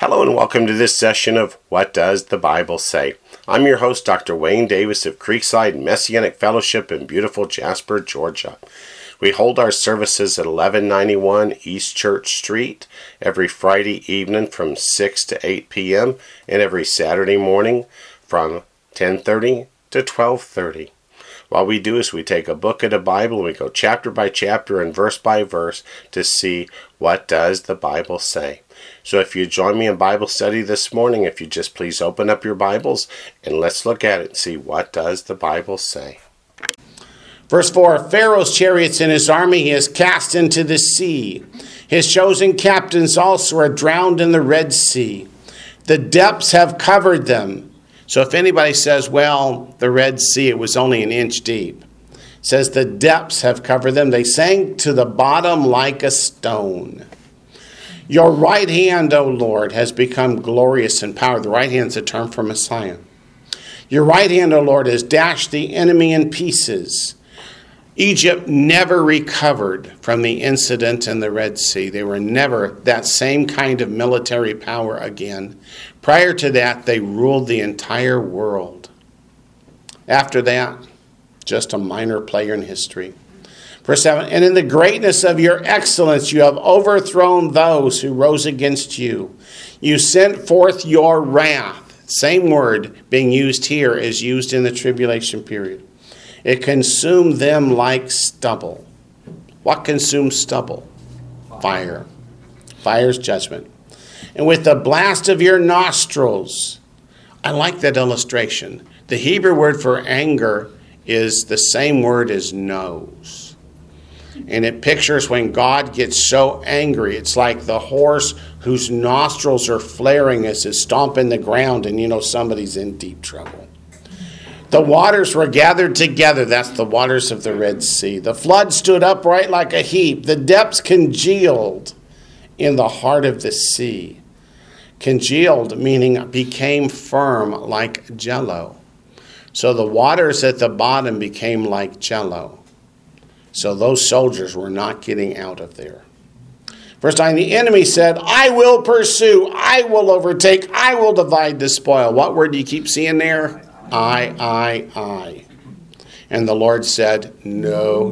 Hello and welcome to this session of What Does the Bible Say? I'm your host, Dr. Wayne Davis of Creekside Messianic Fellowship in beautiful Jasper, Georgia. We hold our services at 1191 East Church Street every Friday evening from 6 to 8 p.m. and every Saturday morning from 10:30 to 12:30. What we do is we take a book of the Bible and we go chapter by chapter and verse by verse to see what does the Bible say. So if you join me in Bible study this morning, if you just please open up your Bibles and let's look at it and see what does the Bible say. Verse 4, Pharaoh's chariots and his army he has cast into the sea. His chosen captains also are drowned in the Red Sea. The depths have covered them. So if anybody says, well, the Red Sea, it was only an inch deep. It says the depths have covered them. They sank to the bottom like a stone. Your right hand, O Lord, has become glorious in power. The right hand is a term for Messiah. Your right hand, O Lord, has dashed the enemy in pieces. Egypt never recovered from the incident in the Red Sea. They were never that same kind of military power again. Prior to that, they ruled the entire world. After that, just a minor player in history. Verse 7, and in the greatness of your excellence, you have overthrown those who rose against you. You sent forth your wrath. Same word being used here is used in the tribulation period. It consumed them like stubble. What consumes stubble? Fire. Fire's judgment. And with the blast of your nostrils. I like that illustration. The Hebrew word for anger is the same word as nose. And it pictures when God gets so angry. It's like the horse whose nostrils are flaring as it's stomping the ground and you know somebody's in deep trouble. The waters were gathered together. That's the waters of the Red Sea. The flood stood upright like a heap. The depths congealed in the heart of the sea. Congealed meaning became firm like jello. So the waters at the bottom became like jello. So those soldiers were not getting out of there. Verse 9, the enemy said, I will pursue, I will overtake, I will divide the spoil. What word do you keep seeing there? I. And the Lord said, no.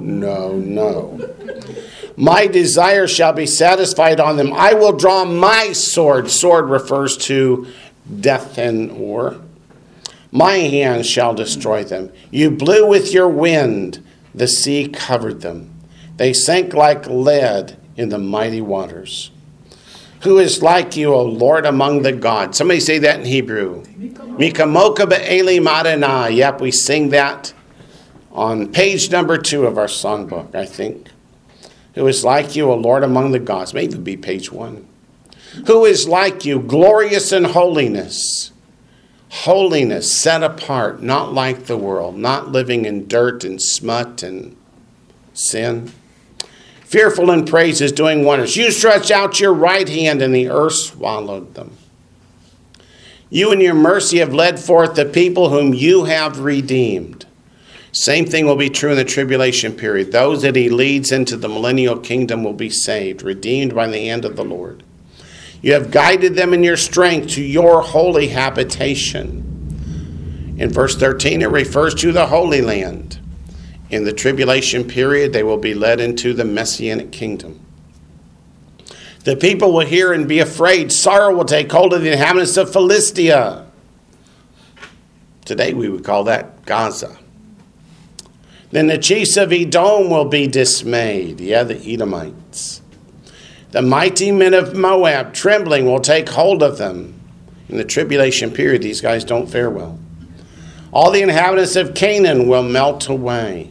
My desire shall be satisfied on them. I will draw my sword. Sword refers to death and war. My hand shall destroy them. You blew with your wind. The sea covered them. They sank like lead in the mighty waters. Who is like you, O Lord, among the gods? Somebody say that in Hebrew. Mikamoka be'eli madana. Yep, we sing that on page number 2 of our songbook, I think. Who is like you, O Lord, among the gods? May even be page 1. Who is like you, glorious in holiness? Holiness, set apart, not like the world, not living in dirt and smut and sin. Fearful in praises, doing wonders. You stretched out your right hand, and the earth swallowed them. You in your mercy have led forth the people whom you have redeemed. Same thing will be true in the tribulation period. Those that he leads into the millennial kingdom will be saved, redeemed by the hand of the Lord. You have guided them in your strength to your holy habitation. In verse 13, it refers to the Holy Land. In the tribulation period, they will be led into the Messianic kingdom. The people will hear and be afraid. Sorrow will take hold of the inhabitants of Philistia. Today we would call that Gaza. Then the chiefs of Edom will be dismayed. Yeah, the Edomites. The mighty men of Moab, trembling, will take hold of them. In the tribulation period, these guys don't fare well. All the inhabitants of Canaan will melt away.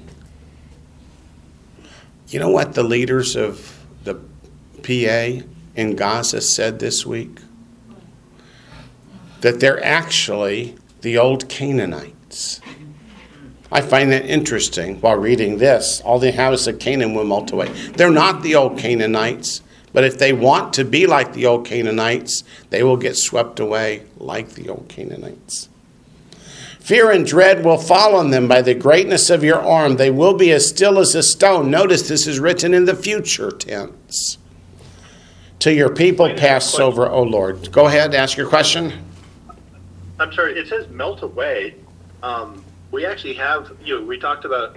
You know what the leaders of the PA in Gaza said this week? That they're actually the old Canaanites. I find that interesting while reading this. All the inhabitants of Canaan will melt away. They're not the old Canaanites, but if they want to be like the old Canaanites, they will get swept away like the old Canaanites. Fear and dread will fall on them by the greatness of your arm. They will be as still as a stone. Notice this is written in the future tense. till your people pass over, O Lord. Go ahead, ask your question. I'm sorry, it says melt away. We actually have, we talked about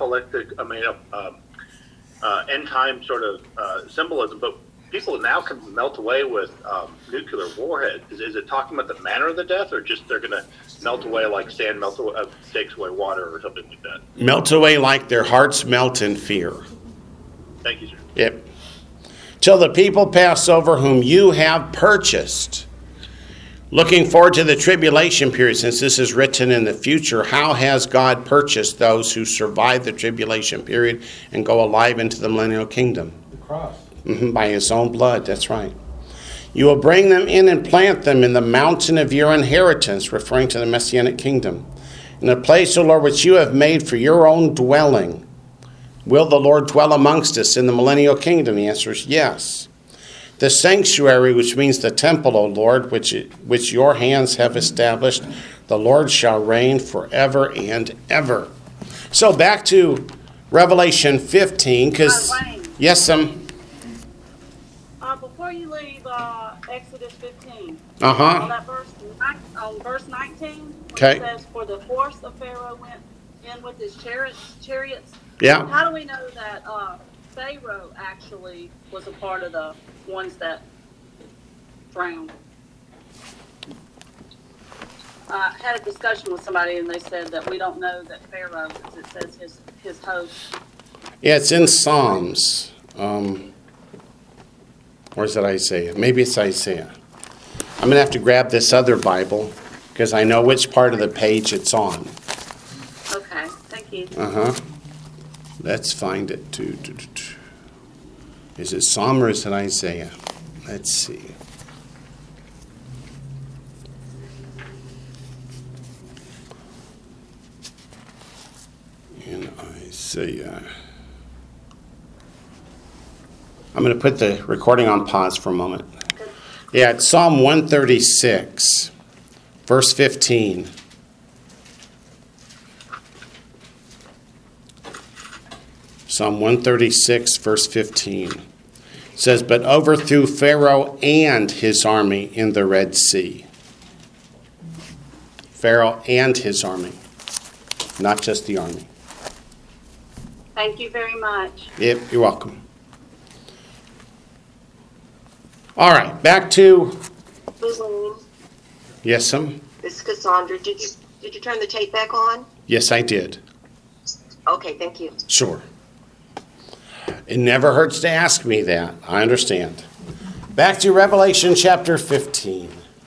end time sort of symbolism, but people now can melt away with nuclear warheads. Is it talking about the manner of the death, or just they're going to melt away like sand takes away water or something like that? Melt away like their hearts melt in fear. Thank you, sir. Yep. Till the people pass over whom you have purchased. Looking forward to the tribulation period, since this is written in the future, how has God purchased those who survive the tribulation period and go alive into the millennial kingdom? The cross. By his own blood, that's right. You will bring them in and plant them in the mountain of your inheritance, referring to the Messianic kingdom, in a place, O Lord, which you have made for your own dwelling. Will the Lord dwell amongst us in the millennial kingdom? The answer is yes. The sanctuary, which means the temple, O Lord, which your hands have established, the Lord shall reign forever and ever. So back to Revelation 15, because yes, before you leave Exodus 15, on that verse 19, okay, it says, "For the force of Pharaoh went in with his chariots." Yeah. How do we know that Pharaoh actually was a part of the ones that drowned? I had a discussion with somebody, and they said that we don't know that Pharaoh, because it says his host. Yeah, it's in Psalms. Or is it Isaiah? Maybe it's Isaiah. I'm going to have to grab this other Bible because I know which part of the page it's on. Okay, thank you. Let's find it. Is it Psalm or is it Isaiah? Let's see. In Isaiah. I'm going to put the recording on pause for a moment. Yeah, it's Psalm 136, verse 15. Psalm 136, verse 15. It says, "But overthrew Pharaoh and his army in the Red Sea." Pharaoh and his army, not just the army. Thank you very much. Yep, you're welcome. All right, back to... Yes, Sam? This is Cassandra. Did you turn the tape back on? Yes, I did. Okay, thank you. Sure. It never hurts to ask me that. I understand. Back to Revelation chapter 15.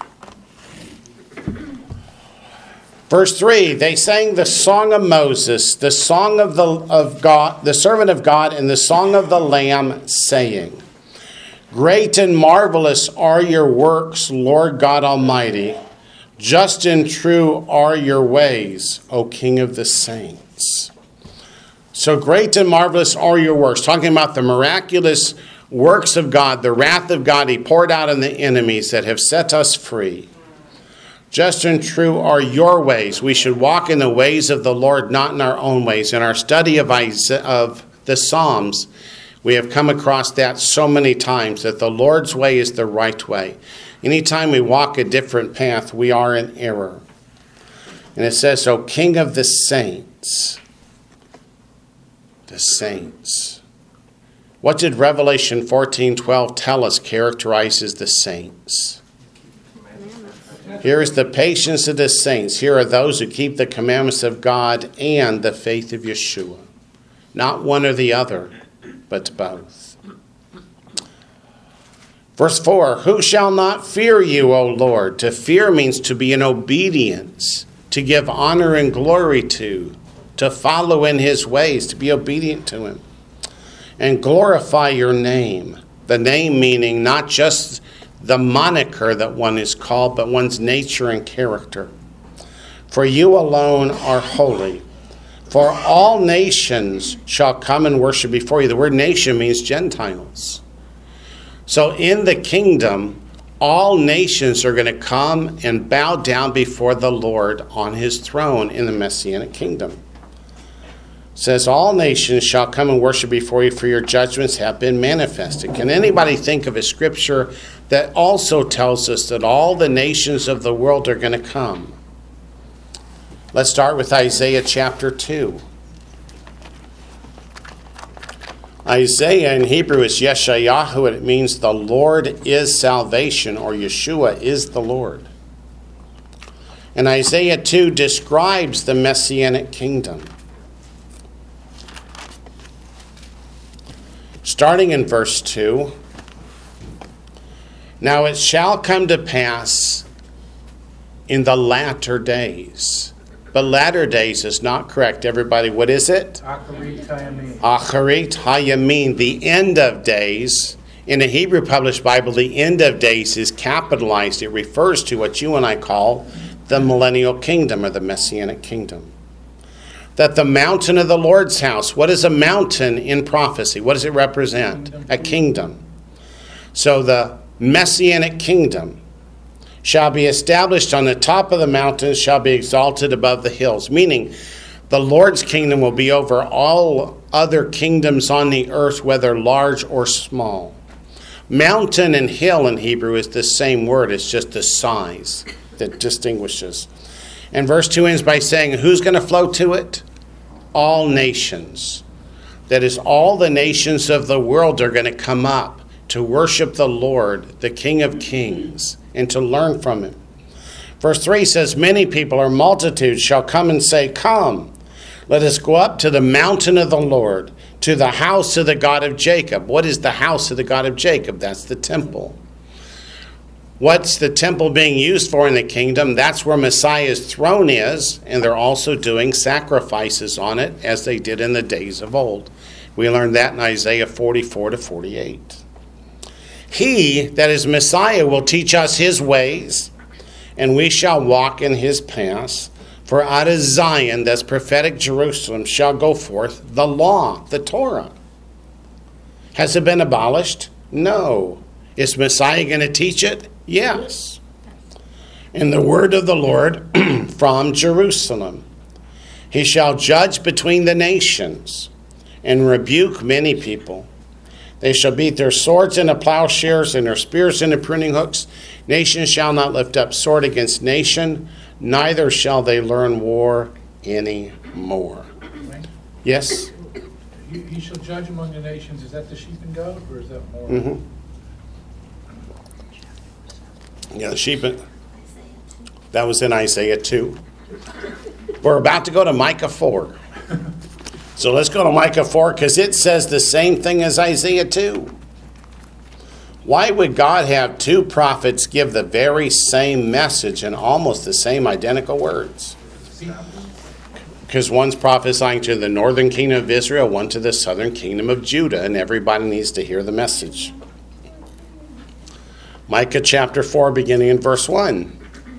Verse 3, they sang the song of Moses, the song of God, the servant of God, and the song of the Lamb, saying, "Great and marvelous are your works, Lord God Almighty. Just and true are your ways, O King of the saints." So great and marvelous are your works. Talking about the miraculous works of God, the wrath of God he poured out on the enemies that have set us free. Just and true are your ways. We should walk in the ways of the Lord, not in our own ways. In our study of the Psalms, we have come across that so many times, that the Lord's way is the right way. Anytime we walk a different path, we are in error. And it says, "O King of the saints." The saints. What did Revelation 14:12 tell us characterizes the saints? Here is the patience of the saints. Here are those who keep the commandments of God and the faith of Yeshua. Not one or the other, but both. Verse 4, "Who shall not fear you, O Lord?" To fear means to be in obedience, to give honor and glory to follow in his ways, to be obedient to him. And glorify your name. The name meaning not just the moniker that one is called, but one's nature and character. For you alone are holy. For all nations shall come and worship before you. The word nation means Gentiles. So in the kingdom, all nations are going to come and bow down before the Lord on his throne in the Messianic kingdom. says, all nations shall come and worship before you, for your judgments have been manifested. Can anybody think of a scripture that also tells us that all the nations of the world are going to come? Let's start with Isaiah chapter 2. Isaiah in Hebrew is Yeshayahu, and it means the Lord is salvation, or Yeshua is the Lord. And Isaiah 2 describes the Messianic kingdom. Starting in verse 2, now it shall come to pass in the latter days. But latter days is not correct. Everybody, what is it? Acharit Hayamin. Acharit Hayamin, the end of days. In the Hebrew Published Bible, the end of days is capitalized. It refers to what you and I call the millennial kingdom or the Messianic kingdom. That the mountain of the Lord's house, what is a mountain in prophecy? What does it represent? A kingdom. So the Messianic kingdom shall be established on the top of the mountains, shall be exalted above the hills. Meaning, the Lord's kingdom will be over all other kingdoms on the earth, whether large or small. Mountain and hill in Hebrew is the same word. It's just the size that distinguishes. And verse 2 ends by saying, who's going to flow to it? All nations. That is, all the nations of the world are going to come up to worship the Lord, the King of Kings, and to learn from him. Verse 3 says, many people or multitudes shall come and say, come, let us go up to the mountain of the Lord, to the house of the God of Jacob. What is the house of the God of Jacob? That's the temple. What's the temple being used for in the kingdom? That's where Messiah's throne is, and they're also doing sacrifices on it as they did in the days of old. We learned that in Isaiah 44 to 48. He, that is Messiah, will teach us his ways, and we shall walk in his paths. For out of Zion, that's prophetic Jerusalem, shall go forth the law, the Torah. Has it been abolished? No. Is Messiah going to teach it? Yes. And the word of the Lord from Jerusalem. He shall judge between the nations and rebuke many people. They shall beat their swords into plowshares and their spears into pruning hooks. Nation shall not lift up sword against nation, neither shall they learn war any more. Yes? He shall judge among the nations. Is that the sheep and goat, or is that more? Mm-hmm. Yeah, the sheep. That was in Isaiah 2. We're about to go to Micah 4. So let's go to Micah 4 because it says the same thing as Isaiah 2. Why would God have two prophets give the very same message in almost the same identical words? Because one's prophesying to the northern kingdom of Israel, one to the southern kingdom of Judah, and everybody needs to hear the message. Micah chapter 4, beginning in verse 1.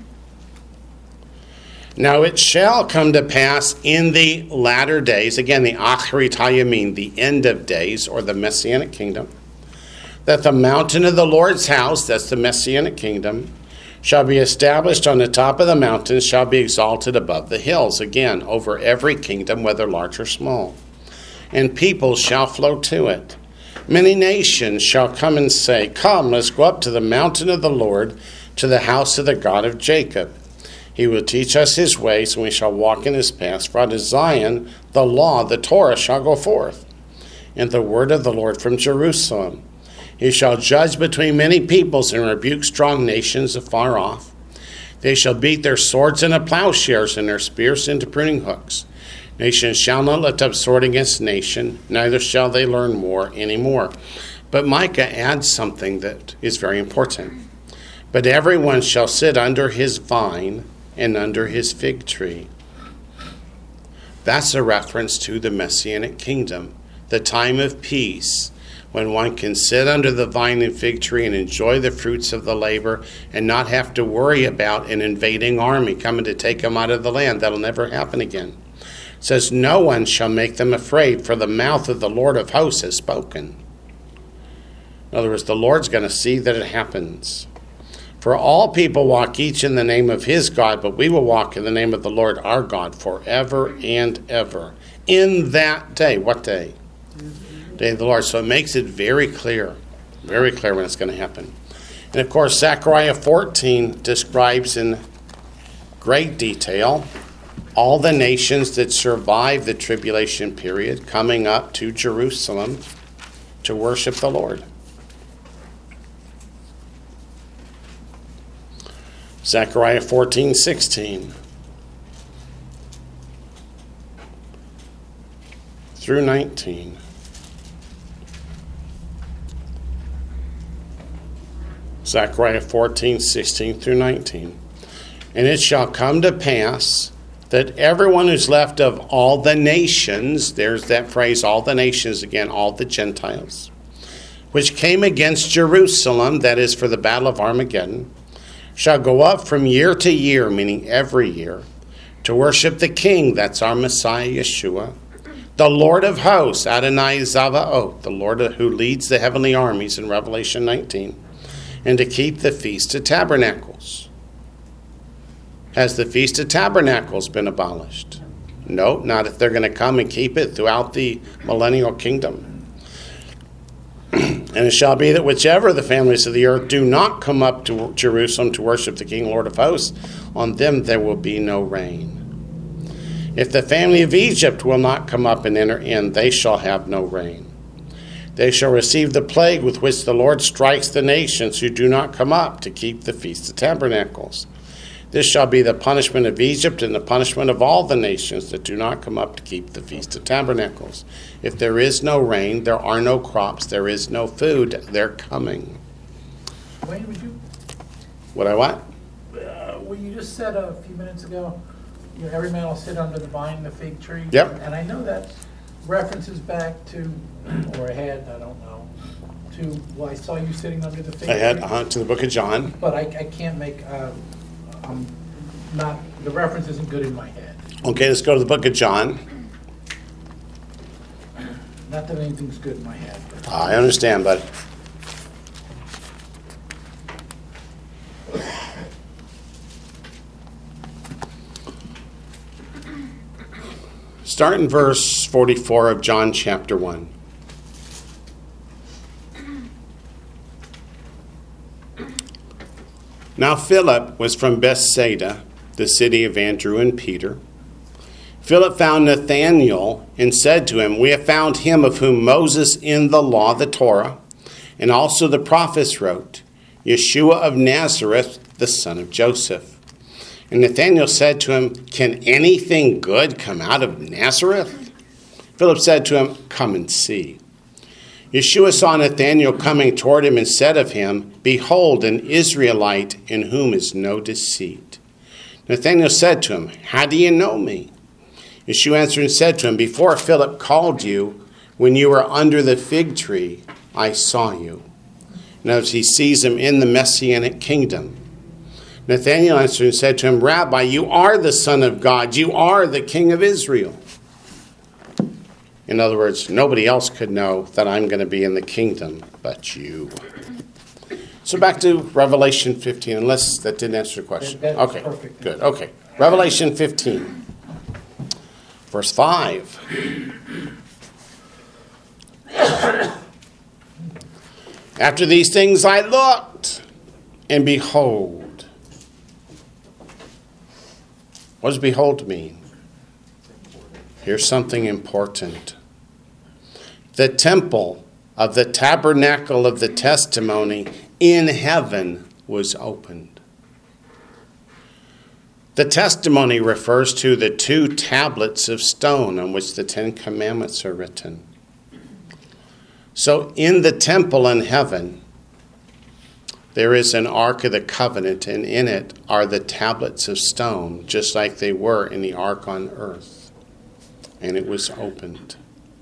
Now it shall come to pass in the latter days, again the Acharit Hayamin, the end of days, or the Messianic kingdom, that the mountain of the Lord's house, that's the Messianic kingdom, shall be established on the top of the mountains, shall be exalted above the hills, again, over every kingdom, whether large or small. And people shall flow to it. Many nations shall come and say, come, let's go up to the mountain of the Lord, to the house of the God of Jacob. He will teach us his ways, and we shall walk in his paths. For out of Zion, the law, the Torah, shall go forth, and the word of the Lord from Jerusalem. He shall judge between many peoples and rebuke strong nations afar off. They shall beat their swords into plowshares and their spears into pruning hooks. Nation shall not lift up sword against nation, neither shall they learn war any more. But Micah adds something that is very important. But everyone shall sit under his vine and under his fig tree. That's a reference to the Messianic kingdom, the time of peace, when one can sit under the vine and fig tree and enjoy the fruits of the labor and not have to worry about an invading army coming to take them out of the land. That'll never happen again. It says, no one shall make them afraid, for the mouth of the Lord of hosts has spoken. In other words, the Lord's going to see that it happens. For all people walk each in the name of his God, but we will walk in the name of the Lord our God forever and ever. In that day. What day? Day of the Lord. So it makes it very clear when it's going to happen. And of course, Zechariah 14 describes in great detail all the nations that survive the tribulation period coming up to Jerusalem to worship the Lord. Zechariah 14:16 through 19. Zechariah 14:16 through 19. And it shall come to pass that everyone who's left of all the nations, there's that phrase, all the nations again, all the Gentiles, which came against Jerusalem, that is for the battle of Armageddon, shall go up from year to year, meaning every year, to worship the King, that's our Messiah Yeshua, the Lord of hosts, Adonai Zavaoth, the Lord who leads the heavenly armies in Revelation 19, and to keep the Feast of Tabernacles. Has the Feast of Tabernacles been abolished? No, not if they're going to come and keep it throughout the millennial kingdom. And it shall be that whichever the families of the earth do not come up to Jerusalem to worship the King, Lord of hosts, on them there will be no rain. If the family of Egypt will not come up and enter in, they shall have no rain. They shall receive the plague with which the Lord strikes the nations who do not come up to keep the Feast of Tabernacles. This shall be the punishment of Egypt and the punishment of all the nations that do not come up to keep the Feast of Tabernacles. If there is no rain, there are no crops, there is no food, they're coming. Wayne, would you, What I what? well, you just said a few minutes ago, every man will sit under the vine and the fig tree. Yep. And I know that references back to, or ahead, I don't know, to, well, I saw you sitting under the fig tree. To the book of John. But I can't make, not, the reference isn't good in my head. Okay, let's go to the book of John. Not that anything's good in my head. But I understand, but start in verse 44 of John chapter 1. Now Philip was from Bethsaida, the city of Andrew and Peter. Philip found Nathanael and said to him, We have found him of whom Moses in the law, the Torah, and also the prophets wrote, Yeshua of Nazareth, the son of Joseph. And Nathanael said to him, Can anything good come out of Nazareth? Philip said to him, Come and see. Yeshua saw Nathanael coming toward him and said of him, Behold, an Israelite in whom is no deceit. Nathanael said to him, How do you know me? Yeshua answered and said to him, Before Philip called you, when you were under the fig tree, I saw you. Notice he sees him in the Messianic kingdom. Nathanael answered and said to him, Rabbi, you are the Son of God. You are the King of Israel. In other words, nobody else could know that I'm going to be in the kingdom but you. So back to Revelation 15, unless that didn't answer the question. That's Okay, perfect. good. Okay, Revelation 15, verse 5. After these things I looked, and behold. What does behold mean? Here's something important. The temple of the tabernacle of the testimony in heaven was opened. The testimony refers to the 2 tablets of stone on which the 10 Commandments are written. So in the temple in heaven, there is an Ark of the Covenant, and in it are the tablets of stone, just like they were in the Ark on earth. And it was opened.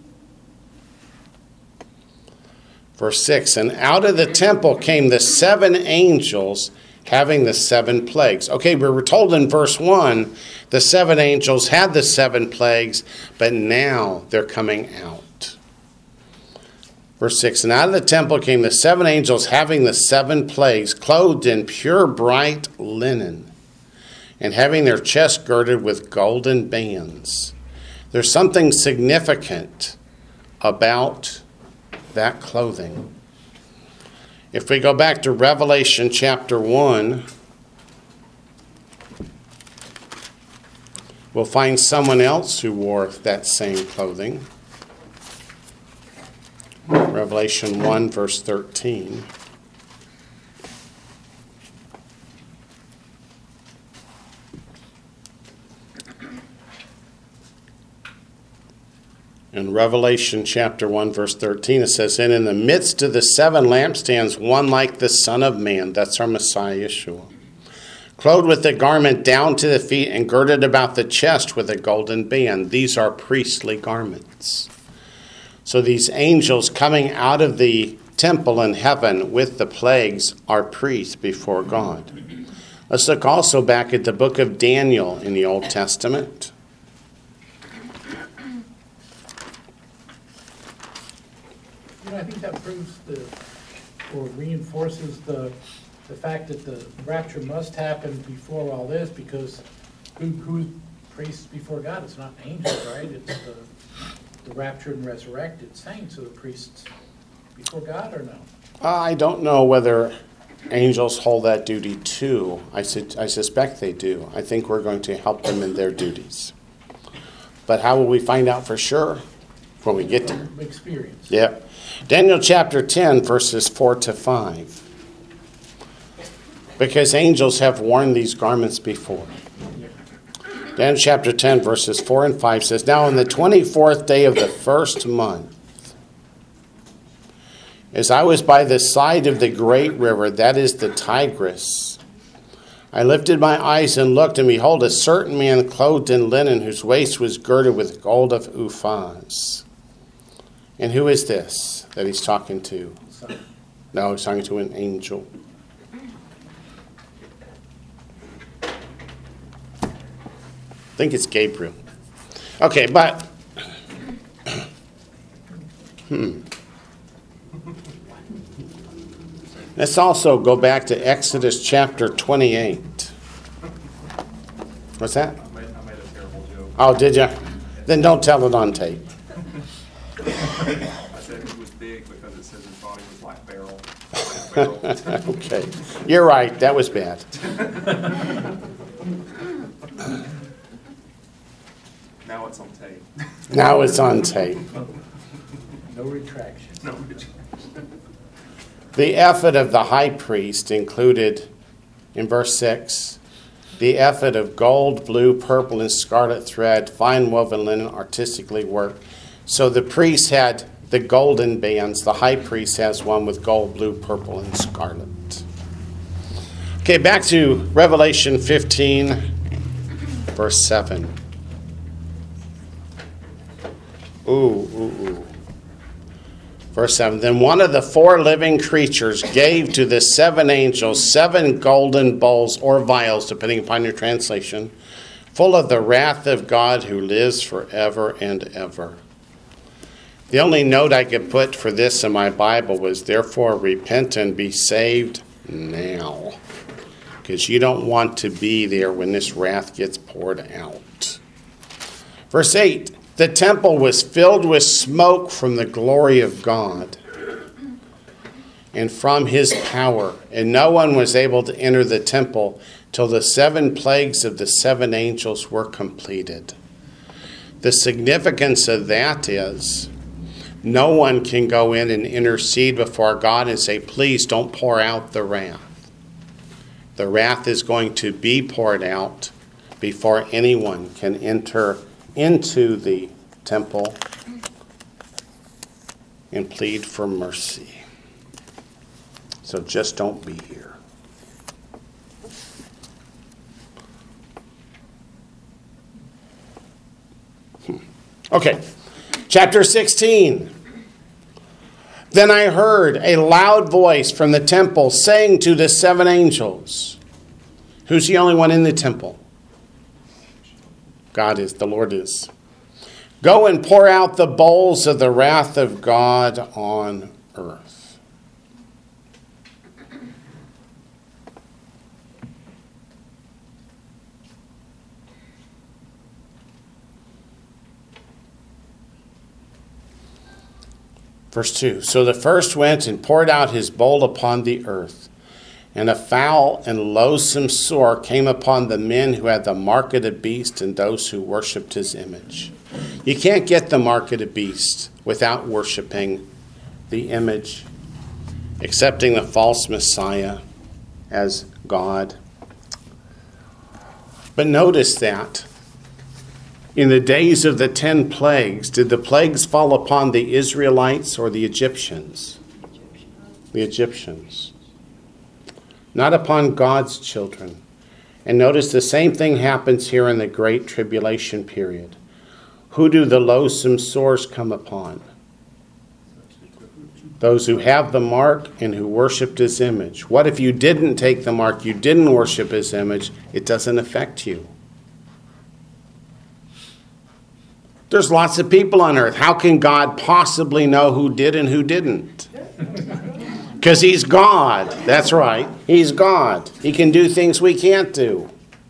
Verse 6, and out of the temple came the 7 angels having the 7 plagues. Okay, we were told in verse 1, the 7 angels had the 7 plagues, but now they're coming out. Verse 6, and out of the temple came the 7 angels having the 7 plagues, clothed in pure bright linen, and having their chests girded with golden bands. There's something significant about that clothing. If we go back to Revelation chapter 1, we'll find someone else who wore that same clothing. Revelation 1, verse 13. In Revelation chapter 1, verse 13, it says, and in the midst of the 7 lampstands, one like the Son of Man, that's our Messiah, Yeshua, clothed with a garment down to the feet and girded about the chest with a golden band. These are priestly garments. So these angels coming out of the temple in heaven with the plagues are priests before God. Let's look also back at the book of Daniel in the Old Testament. I think that proves or reinforces the fact that the rapture must happen before all this, because who's priests before God? It's not angels, right? It's the raptured and resurrected saints are the priests before God, or no? I don't know whether angels hold that duty too. I suspect they do. I think we're going to help them in their duties. But how will we find out for sure? When we get to experience. Yep. Daniel chapter 10, verses 4 to 5. Because angels have worn these garments before. Daniel chapter 10, verses 4 and 5 says, now on the 24th day of the first month, as I was by the side of the great river, that is the Tigris, I lifted my eyes and looked, and behold, a certain man clothed in linen, whose waist was girded with gold of Uphaz. And who is this that he's talking to? No, he's talking to an angel. I think it's Gabriel. Okay, but let's also go back to Exodus chapter 28. What's that? I made a terrible joke. Oh, did you? Then don't tell it on tape. I said he was big because it says his body was like barrel. Okay, you're right. That was bad. Now it's on tape. Now it's on tape. No retraction. No retraction. The ephod of the high priest included, in verse 6, the ephod of gold, blue, purple, and scarlet thread, fine woven linen, artistically worked. So the priest had the golden bands. The high priest has one with gold, blue, purple, and scarlet. Okay, back to Revelation 15, verse 7. Verse 7, then one of the 4 living creatures gave to the 7 angels 7 golden bowls or vials, depending upon your translation, full of the wrath of God who lives forever and ever. The only note I could put for this in my Bible was, therefore repent and be saved now. Because you don't want to be there when this wrath gets poured out. Verse 8, the temple was filled with smoke from the glory of God and from his power, and no one was able to enter the temple till the 7 plagues of the 7 angels were completed. The significance of that is no one can go in and intercede before God and say, please don't pour out the wrath. The wrath is going to be poured out before anyone can enter into the temple and plead for mercy. So just don't be here. Okay, chapter 16. Then I heard a loud voice from the temple saying to the 7 angels, who's the only one in the temple? God is, the Lord is. Go and pour out the bowls of the wrath of God on earth. Verse 2, so the first went and poured out his bowl upon the earth, and a foul and loathsome sore came upon the men who had the mark of the beast and those who worshipped his image. You can't get the mark of the beast without worshiping the image, accepting the false Messiah as God. But notice that in the days of the 10 plagues, did the plagues fall upon the Israelites or the Egyptians? The Egyptians. Not upon God's children. And notice the same thing happens here in the Great Tribulation period. Who do the loathsome sores come upon? Those who have the mark and who worshipped his image. What if you didn't take the mark, you didn't worship his image? It doesn't affect you. There's lots of people on earth. How can God possibly know who did and who didn't? Because he's God. That's right. He's God. He can do things we can't do.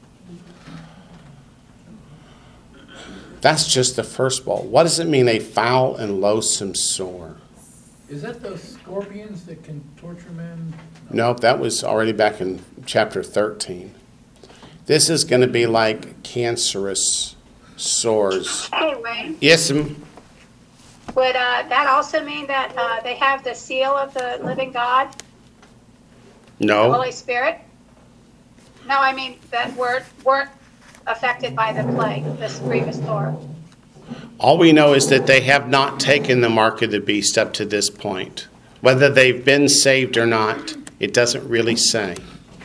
That's just the first bowl. What does it mean, a foul and loathsome sore? Is that those scorpions that can torture men? Nope, that was already back in chapter 13. This is going to be like cancerous sores. Hey, Wayne, Yes, ma'am. would that also mean that they have the seal of the living God, the No. Holy Spirit? No, I mean that weren't affected by the plague, this grievous sore. All we know is that they have not taken the mark of the beast up to this point. Whether they've been saved or not, it doesn't really say.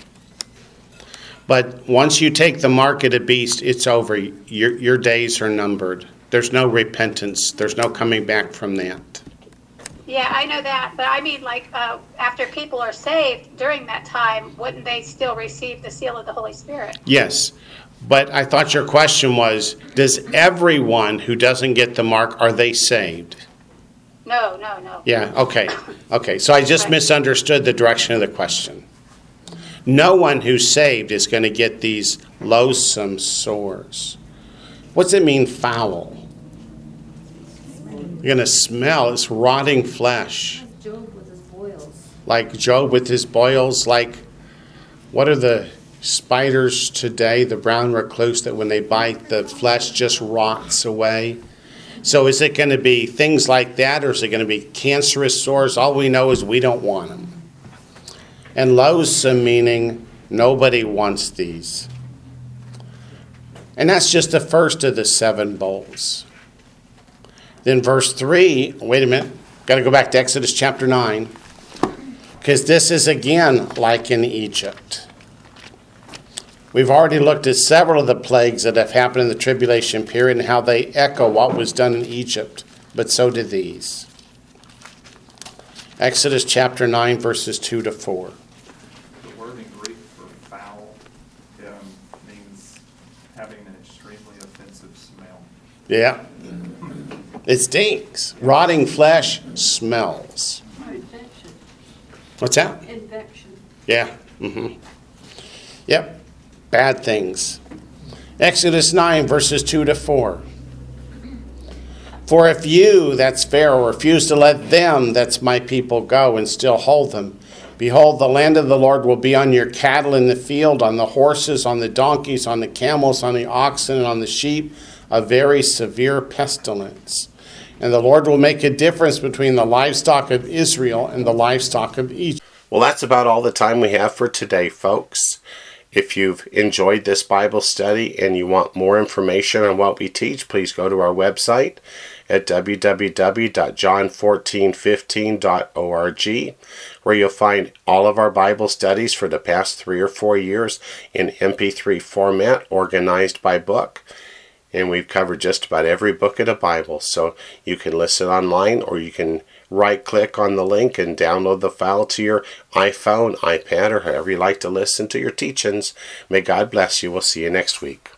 But once you take the mark of the beast, it's over. Your days are numbered. There's no repentance. There's no coming back from that. Yeah, I know that, but I mean, like, after people are saved during that time, wouldn't they still receive the seal of the Holy Spirit? Yes. But I thought your question was, does everyone who doesn't get the mark, are they saved? No. Yeah, okay. Okay, so I just misunderstood the direction of the question. No one who's saved is going to get these loathsome sores. What's it mean, foul? You're going to smell. It's rotting flesh. Job with his boils. Like Job with his boils. Like, what are the spiders today, the brown recluse, that when they bite, the flesh just rots away? So is it going to be things like that, or is it going to be cancerous sores? All we know is we don't want them. And loathsome meaning nobody wants these. And that's just the first of the 7 bowls. Then verse 3, wait a minute, got to go back to Exodus chapter 9, because this is again like in Egypt. We've already looked at several of the plagues that have happened in the tribulation period and how they echo what was done in Egypt, but so did these. Exodus chapter 9, verses 2 to 4. The word in Greek for foul means having an extremely offensive smell. Yeah. It stinks. Rotting flesh smells. Infection. What's that? Infection. Yeah. Yep. Bad things. Exodus 9, verses 2 to 4. For if you, that's Pharaoh, refuse to let them, that's my people, go and still hold them, behold, the land of the Lord will be on your cattle in the field, on the horses, on the donkeys, on the camels, on the oxen, and on the sheep, a very severe pestilence. And the Lord will make a difference between the livestock of Israel and the livestock of Egypt. Well, that's about all the time we have for today, folks. If you've enjoyed this Bible study and you want more information on what we teach, please go to our website at www.john1415.org, where you'll find all of our Bible studies for the past 3 or 4 years in MP3 format, organized by book. And we've covered just about every book of the Bible, so you can listen online, or you can right-click on the link and download the file to your iPhone, iPad, or however you like to listen to your teachings. May God bless you. We'll see you next week.